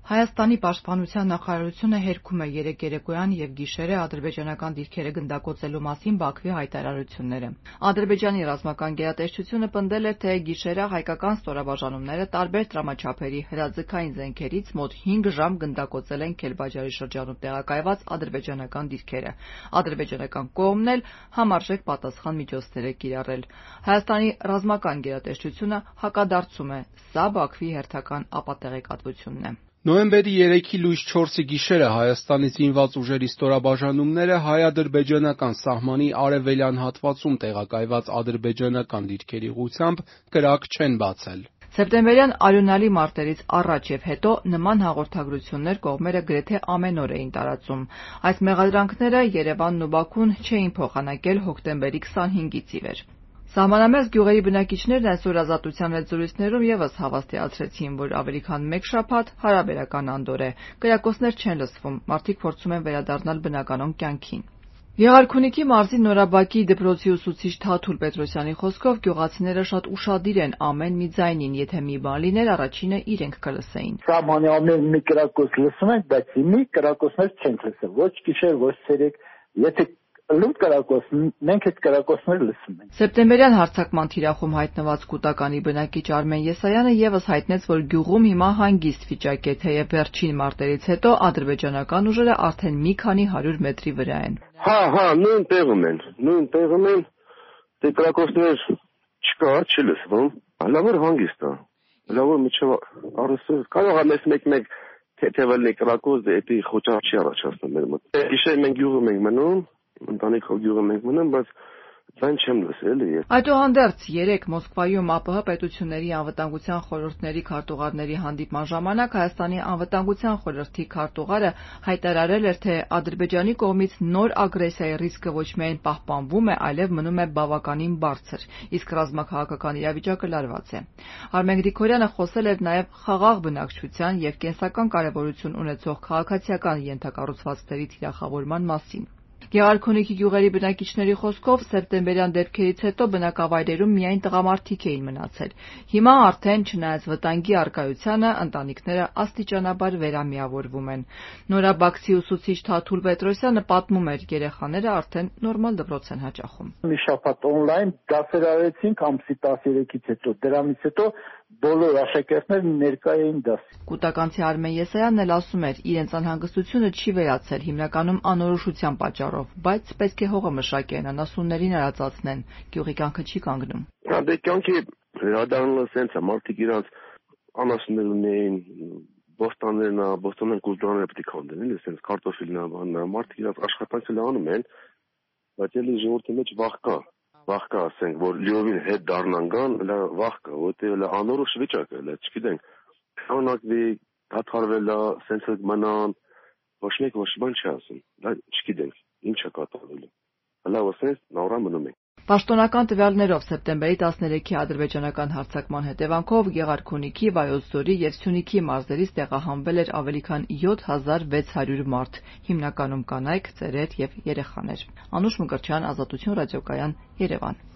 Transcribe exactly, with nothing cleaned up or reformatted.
Հայաստանի պաշտպանության նախարարությունը հերքում է երեկ երեկոյան և գիշերը ադրբեջանական դիրքերը գնդակոծելու մասին Բաքվի հայտարարությունները։ Ադրբեջանի ռազմական գերատեսչությունը պնդել էր, թե գիշերը հայկական ստորաբաժանումները տարբեր տրամաչափերի հրաձգային զենքերից մոտ հինգ ժամ գնդակոծել են Քելբաջարի շրջանում տեղակայված ադրբեջանական դիրքերը։ Ադրբեջանական կողմն էլ համարժեք պատասխան միջոցներ է կիրառել։ Հայաստանի ռազմական գերատեսչությունը հակադարձում է՝ սա Բաքվի հերթական ապատեղեկատվությունն է։ Նոյեմբերի երեքի լույս չորսի գիշերը Հայաստանի զինված ուժերի ստորաբաժանումները հայ-ադրբեջանական սահմանի արևելյան հատվածում տեղակայված ադրբեջանական դիրքերի ուղղությամբ կրակ չեն բացել։ Սեպտեմբերյան արյունալի մարտերից առաջ և հետո նման հաղորդագրություններ կողմերը գրեթե ամեն օր էին տարածում։ Այս մեղադրանքները Երևանն ու Բաքուն չէին փոխանակել հոկտեմբերի քսանհինգից ի վեր։ Սահմանամերձ գյուղերի բնակիչներն այսօր Ազատության հետզրույցներում ևս հավաստիացրեցին, որ ավելի քան մեկ շաբաթ հարաբերական անդորր է։ Կրակոցներ չեն լսվում, մարդիկ փորձում են վերադառնալ բնականոն կյանքին։ Գեղարքունիքի մարզի Նորաբակի դպրոցի ուսուցիչ Թաթուլ Պետրոսյանի խոսքով գյուղացիները շատ ուշադիր են ամեն մի ձայնին, եթե մի բան լիներ, առաջինը իրենք կլսեին։ Սահմանի ամեն մի կրակոց լսում ենք, բայց մի կրակոցներ չենք լսել, ոչ գիշեր, ոչ ցերեկ, եթե լույս կրակոց, մենք այդ կրակոցները լսում ենք։ Սեպտեմբերյան հարձակման թիրախում հայտնված Կուտականի բնակիչ Արմեն Եսայանը ևս հայտնեց, որ գյուղում հիմա հանգիստ վիճակ է, թեև վերջին մարտերից հետո ադրբեջանական ուժերը արդեն մի քանի հարյուր մետրի վրա են։ Հա, հա, նույն տեղում են, նույն տեղում են, դե կրակոցներ չկա, չի լսվում, լավ որ հանգիստ է, լավ որ միջև առսը, կարող է մեզ մեկ-մեկ թեթևել կրակոց, դե էդի խոճապ չի առաջացնում մեր մոտ։ Գիշեր մենք գյուղում ենք մնում, ընտանիքով գյուղում ենք մնում, բայց ձայն չեմ լսել։ Այդուհանդերձ երեկ Մոսկվայում ԱՊՀ պետությունների անվտանգության խորհուրդների քարտուղարների հանդիպման ժամանակ Հայաստանի անվտանգության խորհրդի քարտուղարը հայտարարել էր, թե Ադրբեջանի կողմից նոր ագրեսիայի ռիսկը ոչ միայն պահպանվում է, այլև մնում է բավականին բարձր, իսկ ռազմաքաղաքական իրավիճակը լարված է։ Արմեն Գրիգորյանը խոսել էր նաև խաղաղ բնակչության և կենսական կարևորություն ունեցող քաղաքացիական ենթակառուցվածքների թիրախավորման մասին։ Գեղարքունիքի գյուղերի բնակիչների խոսքով սեպտեմբերյան դեպքերից հետո բնակավայրերում միայն տղամարդիկ էին մնացել։ Հիմա արդեն, չնայած վտանգի առկայությանը, ընտանիքները աստիճանաբար վերամիավորվում են։ Նորաբաքցի ուսուցիչ Թաթուլ Պետրոսյանը պատմում էր, երեխաները արդեն նորմալ դպրոց են հաճախում։ Մի շաբաթ օնլայն դասեր արեցինք ամսի տասներեքից հետո, դրանից հետո բոլոր աշակերտները ներկա էին դասի։ Կուտականցի Արմեն Եսայանն էլ ասում էր, իրենց անհանգստությունը չի վերացել հիմնականում անորոշության պատճառով, բայց պետք է հողը մշակեն, անասուններին արածացնեն, գյուղի կյանքը չի կանգնում։ Դե կյանքի վերադառնալը սենց է, մարդիկ իրանց անասուններ ունեին, բոստաններն, բոստանային կուլտուրաները պետք է քանդեն, էլի սենց կարտոֆիլն, մարդիկ իրանց աշխատանքը անում են, բայց էլի ժողովրդի մեջ վախ կա։ Վախ կա, ասենք, որ լիովին հետ դառնան գան, վախ կա, որտեղ անորոշ վիճակ է, չգիտենք, քանակվի, դադարվել է, սենց մնան, ոչ մեկ ոչ բան չի ասում, դա չգիտենք, ինչ է կատարվելու։ Հլա ասենց նավրա մնում ենք։ Պաշտոնական տվյալներով սեպտեմբերի տասներեքի ադրբեջանական հարձակման հետևանքով Գեղարքունիքի, Վայոց ձորի և Սյունիքի մարզերից տեղահանվել էր ավելի քան յոթ հազար վեց հարյուր մարդ, հիմնականում կանայք, ծերեր և երեխաներ։ Անուշ Մկրտչյան, Ազատություն ռադիոկայան, Երևան։